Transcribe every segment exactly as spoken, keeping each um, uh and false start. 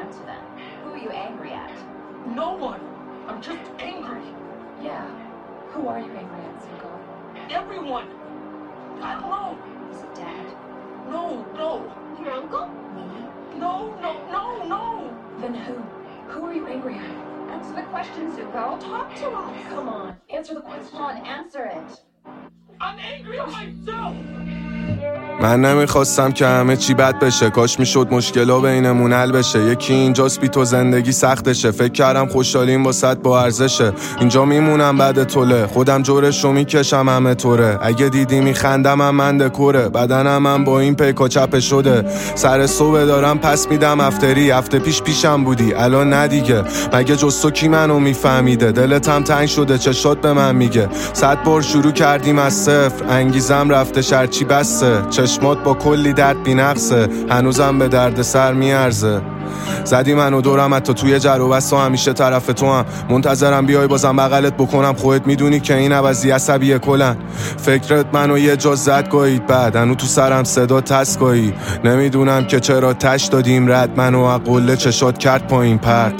answer then. Who are you angry at? No one. I'm just angry. Yeah. Who are you angry at, Zuko? Everyone. I don't know. Is it Dad? No, no. Your uncle? Me? No, no, no, no. Then who? Who are you angry at? Answer the question, Zuko. Talk to us. Come on. Answer the question. Come on, answer it. I'm angry at myself. من نمیخواستم که همه چی بد بشه، کاش میشد مشکلا بینمون حل بشه. یکی اینجاست بی تو زندگی سختشه، فکر کردم خوشحالیم با صد با ارزشه. اینجا میمونم بعد طوله، خودم جورش رو میکشم همه طوره. اگه دیدی میخندم هم من دکوره، بدنم هم با این پیکا چپه شده. سر صبح دارم پس میدم افتری، هفته پیش پیشم بودی الان ندیگه. مگه جز تو کی منو میفهمیده؟ دلت هم تنگ شده چشات به من میگه. صد بار شروع کردیم از صفر، انگیزم رفته شرچی بسته. چشمات با کلی درد بی نقصه، هنوزم به درد سر میارزه. زدی منو دورم حتی توی جر و بس، و همیشه طرف تو هم منتظرم بیای بازم بغلت بکنم. خودت میدونی که این عوضی عصبیه کلن. فکرت منو یه جا زد گاهید، بعد هنو تو سرم صدا تسکایی. نمیدونم که چرا تش دادیم رد، منو اقله چشات کرد پایین پرد.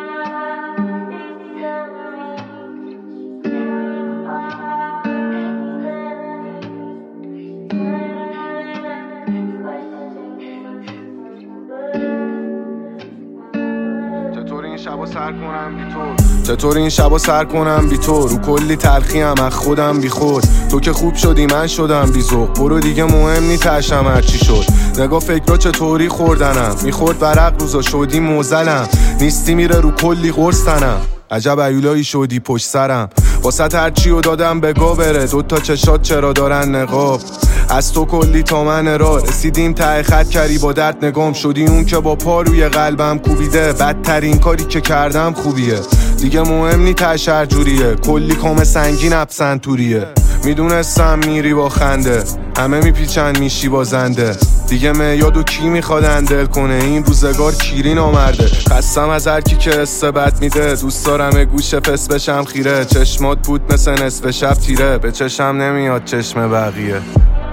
چطور این شبا سر کنم بی تو؟ رو کلی تلخی هم از خودم بی خود. تو که خوب شدی من شدم بی ذوق، برو دیگه مهم نی تشم هرچی شد. نگاه فکرها چطوری خوردنم، میخورد ورق روزا شدی موزلم. نیستی میره رو کلی قرصنم، عجب ایولایی شدی پشت سرم. واسه هرچی رو دادم بگو بره، دوتا چشات چرا دارن نقاب. از تو کلی تا من را رسیدیم ته خط، کردی با درد نگام شدی اون که با پا روی قلبم کوبیده. بدترین کاری که کردم خوبیه، دیگه مهم نی تشر جوریه. کلی کام سنگین ابسنتوریه. میدونستم میری با خنده، همه میپیچن میشی بازنده. دیگه میادو کی میخواد اندل کنه، این روزگار کیری نامرده. خستم از هر کی که استبت میده، دوست دارم گوشه پس بشم خیره. چشمات بود مثل نصف شب تیره، به چشم نمیاد چشم بقیه.